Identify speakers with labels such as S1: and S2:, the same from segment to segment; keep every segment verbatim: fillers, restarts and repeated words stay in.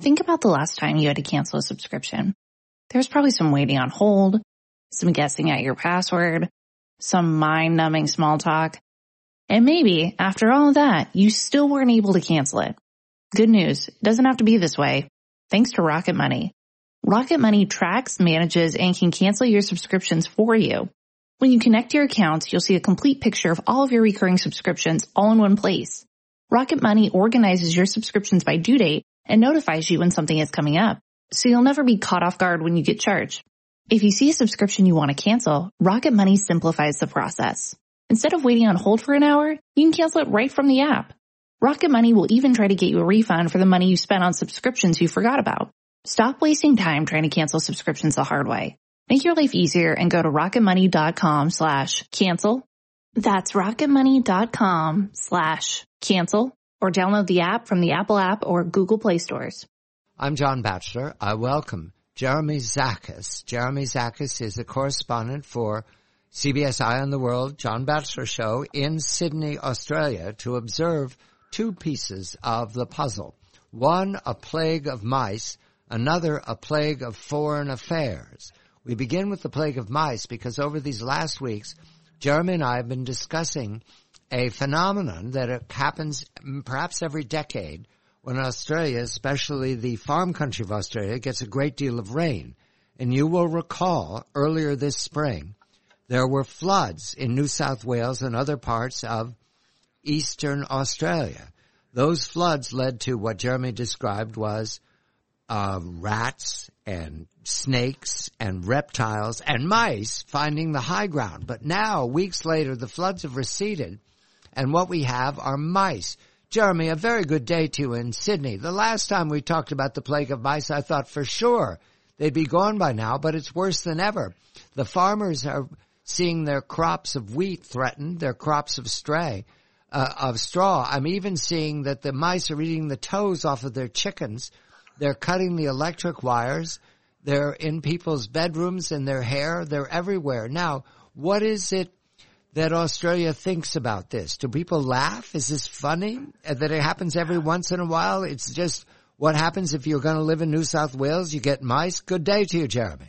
S1: Think about the last time you had to cancel a subscription. There was probably some waiting on hold, some guessing at your password, some mind-numbing small talk. And maybe, after all of that, you still weren't able to cancel it. Good news, it doesn't have to be this way. Thanks to Rocket Money. Rocket Money tracks, manages, and can cancel your subscriptions for you. When you connect your accounts, you'll see a complete picture of all of your recurring subscriptions all in one place. Rocket Money organizes your subscriptions by due date and notifies you when something is coming up, so you'll never be caught off guard when you get charged. If you see a subscription you want to cancel, Rocket Money simplifies the process. Instead of waiting on hold for an hour, you can cancel it right from the app. Rocket Money will even try to get you a refund for the money you spent on subscriptions you forgot about. Stop wasting time trying to cancel subscriptions the hard way. Make your life easier and go to rocketmoney.com slash cancel. That's rocketmoney.com slash cancel or download the app from the Apple app or Google Play stores.
S2: I'm John Batchelor. I welcome Jeremy Zachis. Jeremy Zachis is a correspondent for C B S Eye on the World, John Batchelor Show in Sydney, Australia, to observe two pieces of the puzzle. One, a plague of mice, another, a plague of foreign affairs. We begin with the plague of mice because over these last weeks, Jeremy and I have been discussing a phenomenon that happens perhaps every decade when Australia, especially the farm country of Australia, gets a great deal of rain. And you will recall earlier this spring, there were floods in New South Wales and other parts of eastern Australia. Those floods led to what Jeremy described was uh, rats and snakes and reptiles and mice finding the high ground. But now, weeks later, the floods have receded, and what we have are mice. Jeremy, a very good day to you in Sydney. The last time we talked about the plague of mice, I thought for sure they'd be gone by now, but it's worse than ever. The farmers are seeing their crops of wheat threatened, their crops of stray, uh, of straw. I'm even seeing that the mice are eating the toes off of their chickens. They're cutting the electric wires. They're in people's bedrooms and their hair. They're everywhere. Now, what is it that Australia thinks about this? Do people laugh? Is this funny that it happens every once in a while? It's just what happens if you're going to live in New South Wales. You get mice. Good day to you, Jeremy.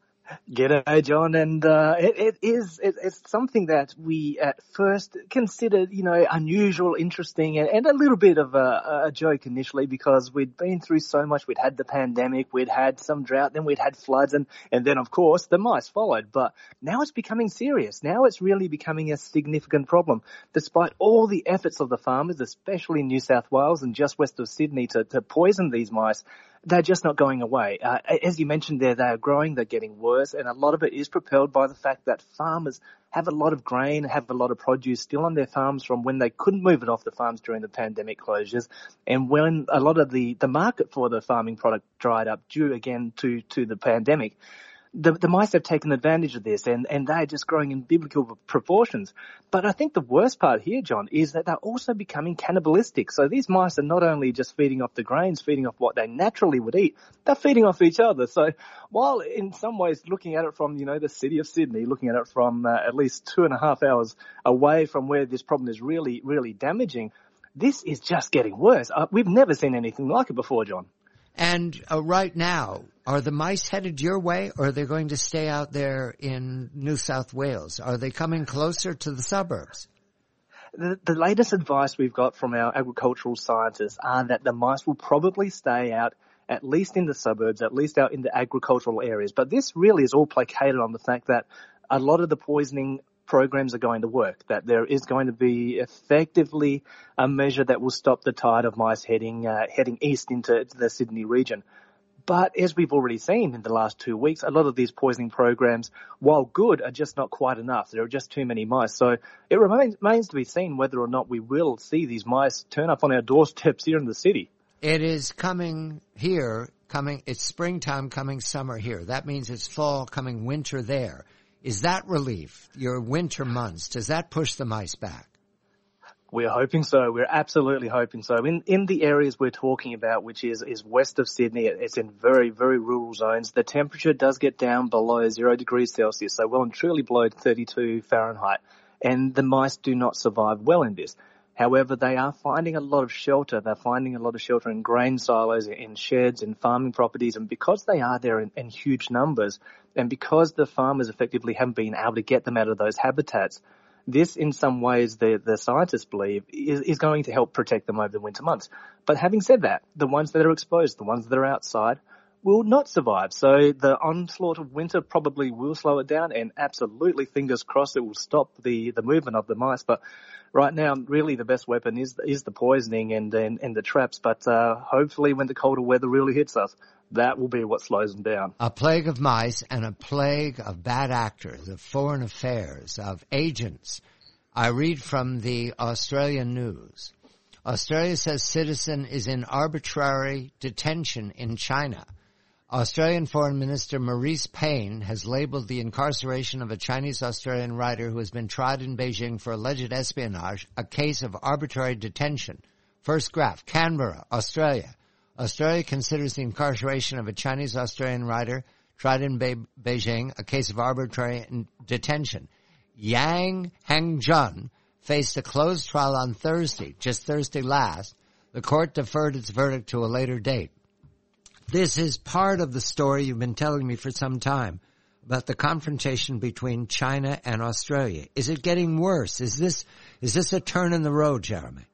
S3: G'day, John, and uh, it, it is it, it's something that we at first considered, you know, unusual, interesting, and, and a little bit of a, a joke initially because we'd been through so much. We'd had the pandemic, we'd had some drought, then we'd had floods, and, and then, of course, the mice followed. But now it's becoming serious. Now it's really becoming a significant problem. Despite all the efforts of the farmers, especially in New South Wales and just west of Sydney, to, to poison these mice, they're just not going away. Uh, as you mentioned there, they are growing, they're getting worse, and a lot of it is propelled by the fact that farmers have a lot of grain, have a lot of produce still on their farms from when they couldn't move it off the farms during the pandemic closures, and when a lot of the, the market for the farming product dried up due again to, to the pandemic. The, the mice have taken advantage of this, and, and they're just growing in biblical proportions. But I think the worst part here, John, is that they're also becoming cannibalistic. So these mice are not only just feeding off the grains, feeding off what they naturally would eat, they're feeding off each other. So while in some ways looking at it from, you know, the city of Sydney, looking at it from uh, at least two and a half hours away from where this problem is really, really damaging, this is just getting worse. Uh, we've never seen anything like it before, John.
S2: And uh, right now, are the mice headed your way, or are they going to stay out there in New South Wales? Are they coming closer to the suburbs?
S3: The, the latest advice we've got from our agricultural scientists are that the mice will probably stay out at least in the suburbs, at least out in the agricultural areas. But this really is all placated on the fact that a lot of the poisoning programs are going to work, that there is going to be effectively a measure that will stop the tide of mice heading uh, heading east into the Sydney region. But as we've already seen in the last two weeks, a lot of these poisoning programs, while good, are just not quite enough. There are just too many mice. So it remains, remains to be seen whether or not we will see these mice turn up on our doorsteps here in the city.
S2: It is coming here, coming, it's springtime coming summer here. That means it's fall coming winter there. Is that relief, your winter months, does that push the mice back?
S3: We're hoping so. We're absolutely hoping so. In in the areas we're talking about, which is, is west of Sydney, it's in very, very rural zones, the temperature does get down below zero degrees Celsius, so well and truly below thirty-two Fahrenheit, and the mice do not survive well in this. However, they are finding a lot of shelter. They're finding a lot of shelter in grain silos, in sheds, in farming properties. And because they are there in, in huge numbers, and because the farmers effectively haven't been able to get them out of those habitats, this, in some ways, the, the scientists believe, is, is going to help protect them over the winter months. But having said that, the ones that are exposed, the ones that are outside, will not survive. So the onslaught of winter probably will slow it down, and absolutely, fingers crossed, it will stop the, the movement of the mice. But right now, really the best weapon is is the poisoning and and, and the traps. But uh, hopefully when the colder weather really hits us, that will be what slows them down.
S2: A plague of mice and a plague of bad actors, of foreign affairs, of agents. I read from the Australian News. Australia says citizen is in arbitrary detention in China. Australian Foreign Minister Marise Payne has labeled the incarceration of a Chinese-Australian writer who has been tried in Beijing for alleged espionage a case of arbitrary detention. First graph, Canberra, Australia. Australia considers the incarceration of a Chinese-Australian writer tried in Be- Beijing a case of arbitrary detention. Yang Hengjun faced a closed trial on Thursday, just Thursday last. The court deferred its verdict to a later date. This is part of the story you've been telling me for some time about the confrontation between China and Australia. Is it getting worse? Is this is this a turn in the road, Jeremy?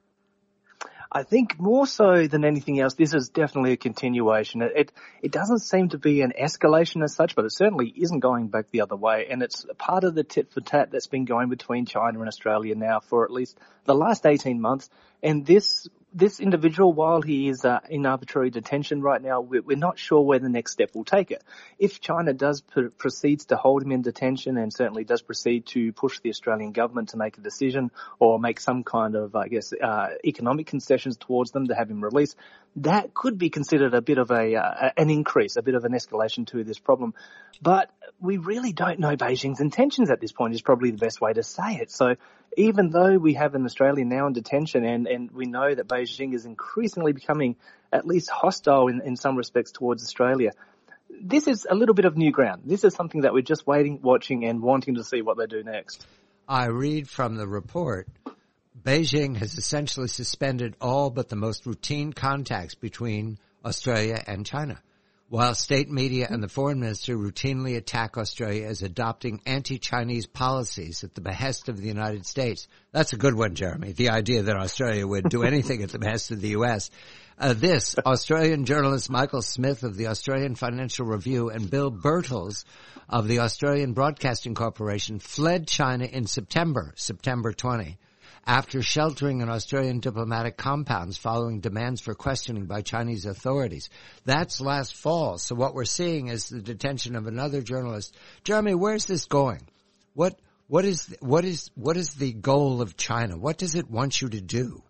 S3: I think more so than anything else, this is definitely a continuation. It, it it doesn't seem to be an escalation as such, but it certainly isn't going back the other way. And it's part of the tit for tat that's been going between China and Australia now for at least the last eighteen months. And this this individual, while he is uh, in arbitrary detention right now, we're, we're not sure where the next step will take it. If China does pr- proceeds to hold him in detention and certainly does proceed to push the Australian government to make a decision or make some kind of, I guess, uh, economic concessions towards them to have him released, that could be considered a bit of a uh, an increase, a bit of an escalation to this problem. But we really don't know Beijing's intentions at this point is probably the best way to say it. So even though we have an Australian now in detention and, and we know that Beijing is increasingly becoming at least hostile in, in some respects towards Australia, this is a little bit of new ground. This is something that we're just waiting, watching and wanting to see what they do next.
S2: I read from the report, Beijing has essentially suspended all but the most routine contacts between Australia and China, while state media and the foreign minister routinely attack Australia as adopting anti-Chinese policies at the behest of the United States. That's a good one, Jeremy, the idea that Australia would do anything at the behest of the U S. Uh, this, Australian journalist Michael Smith of the Australian Financial Review and Bill Birtles of the Australian Broadcasting Corporation fled China in September, September twentieth. After sheltering in Australian diplomatic compounds following demands for questioning by Chinese authorities. That's last fall. So what we're seeing is the detention of another journalist. Jeremy, where's this going? What, what is, what is, what is the goal of China? What does it want you to do?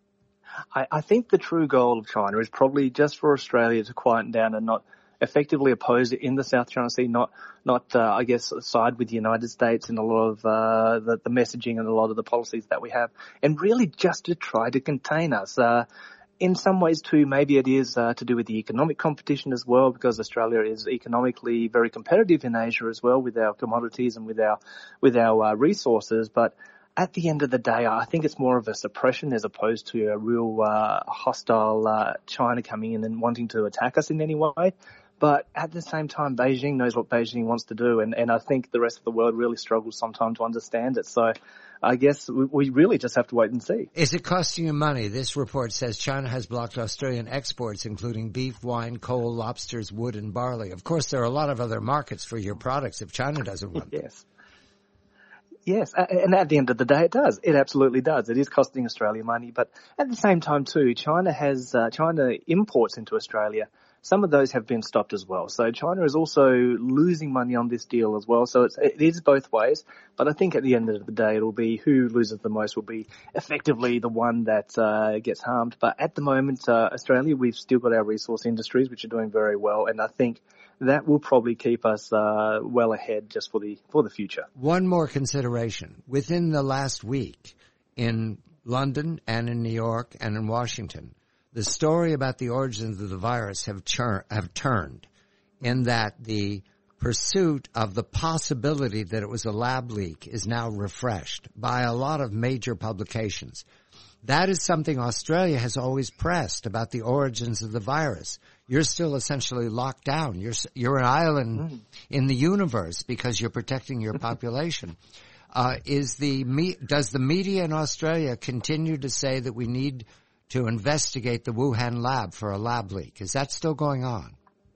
S3: I, I think the true goal of China is probably just for Australia to quieten down and not effectively oppose it in the South China Sea, not, not, uh, I guess, side with the United States in a lot of, uh, the, the messaging and a lot of the policies that we have, and really just to try to contain us. Uh, in some ways too, maybe it is, uh, to do with the economic competition as well, because Australia is economically very competitive in Asia as well with our commodities and with our, with our, uh, resources. But at the end of the day, I think it's more of a suppression as opposed to a real, uh, hostile, uh, China coming in and wanting to attack us in any way. But at the same time, Beijing knows what Beijing wants to do, and, and I think the rest of the world really struggles sometimes to understand it. So I guess we, we really just have to wait and see.
S2: Is it costing you money? This report says China has blocked Australian exports, including beef, wine, coal, lobsters, wood, and barley. Of course, there are a lot of other markets for your products if China doesn't want them.
S3: Yes. Yes, and at the end of the day, it does. It absolutely does. It is costing Australia money, but at the same time, too, China has uh, China imports into Australia. Some of those have been stopped as well. So China is also losing money on this deal as well. So it's, it is both ways. But I think at the end of the day, it'll be who loses the most will be effectively the one that uh, gets harmed. But at the moment, uh, Australia, we've still got our resource industries, which are doing very well. And I think that will probably keep us uh, well ahead just for the for the future.
S2: One more consideration. Within the last week in London and in New York and in Washington, the story about the origins of the virus have, chur- have turned in that the pursuit of the possibility that it was a lab leak is now refreshed by a lot of major publications. That is something Australia has always pressed about the origins of the virus. You're still essentially locked down. You're you're an island mm. in the universe because you're protecting your population. Uh, is the me- does the media in Australia continue to say that we need to investigate the Wuhan lab for a lab leak? Is that still going on?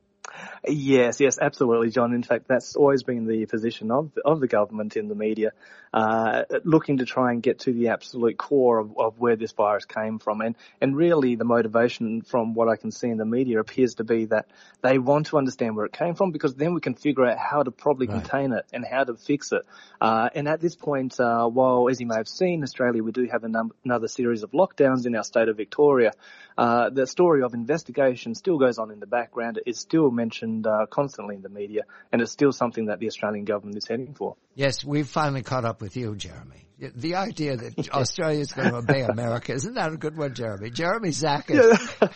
S3: Yes, yes, absolutely, John. In fact, that's always been the position of of the government in the media, uh, looking to try and get to the absolute core of, of where this virus came from. And, and really the motivation from what I can see in the media appears to be that they want to understand where it came from, because then we can figure out how to properly right. contain it and how to fix it. Uh, and at this point, uh, while, as you may have seen, Australia, we do have a num- another series of lockdowns in our state of Victoria, uh, the story of investigation still goes on in the background. It's still mentioned uh, constantly in the media, and it's still something that the Australian government is heading for.
S2: Yes, we've finally caught up with you, Jeremy. The idea that Australia is going to obey America, isn't that a good one, Jeremy? Jeremy Zachas.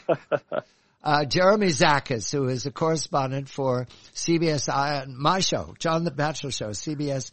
S2: uh, Jeremy Zachas, who is a correspondent for C B S Eye on my show, John the Bachelor Show, C B S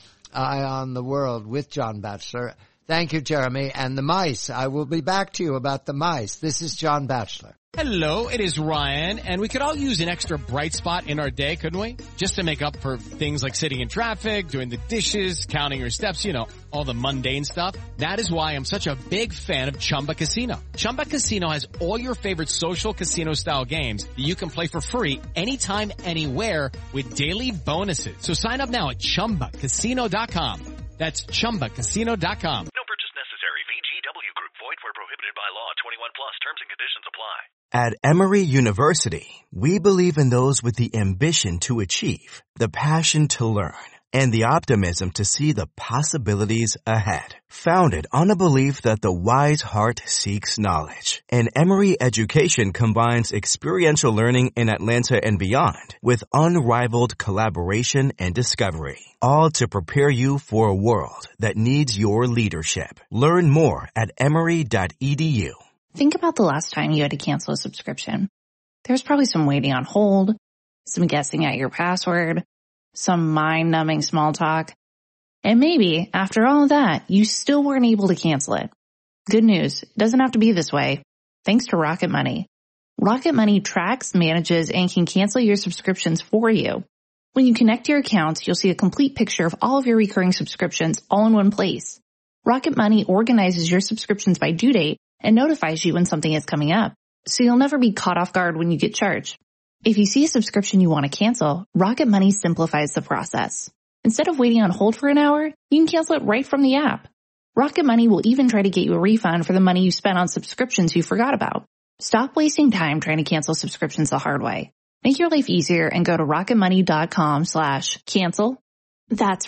S2: Eye on the World with John Batchelor. Thank you, Jeremy. And the mice, I will be back to you about the mice. This is John Batchelor.
S4: Hello, it is Ryan, and we could all use an extra bright spot in our day, couldn't we? Just to make up for things like sitting in traffic, doing the dishes, counting your steps, you know, all the mundane stuff. That is why I'm such a big fan of Chumba Casino. Chumba Casino has all your favorite social casino-style games that you can play for free anytime, anywhere with daily bonuses. So sign up now at chumba casino dot com. That's chumba casino dot com.
S5: No purchase necessary. V G W Group. Void where prohibited by law. twenty-one plus. Terms and conditions apply.
S6: At Emory University, we believe in those with the ambition to achieve, the passion to learn, and the optimism to see the possibilities ahead. Founded on a belief that the wise heart seeks knowledge, and Emory education combines experiential learning in Atlanta and beyond with unrivaled collaboration and discovery, all to prepare you for a world that needs your leadership. Learn more at emory dot e d u.
S1: Think about the last time you had to cancel a subscription. There's probably some waiting on hold, some guessing at your password, some mind-numbing small talk, and maybe, after all of that, you still weren't able to cancel it. Good news, it doesn't have to be this way. Thanks to Rocket Money. Rocket Money tracks, manages, and can cancel your subscriptions for you. When you connect your accounts, you'll see a complete picture of all of your recurring subscriptions all in one place. Rocket Money organizes your subscriptions by due date and notifies you when something is coming up, so you'll never be caught off guard when you get charged. If you see a subscription you want to cancel, Rocket Money simplifies the process. Instead of waiting on hold for an hour, you can cancel it right from the app. Rocket Money will even try to get you a refund for the money you spent on subscriptions you forgot about. Stop wasting time trying to cancel subscriptions the hard way. Make your life easier and go to rocketmoney.com slash cancel. That's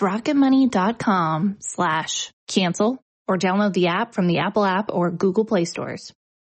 S1: rocketmoney.com slash cancel. Or download the app from the Apple app or Google Play stores.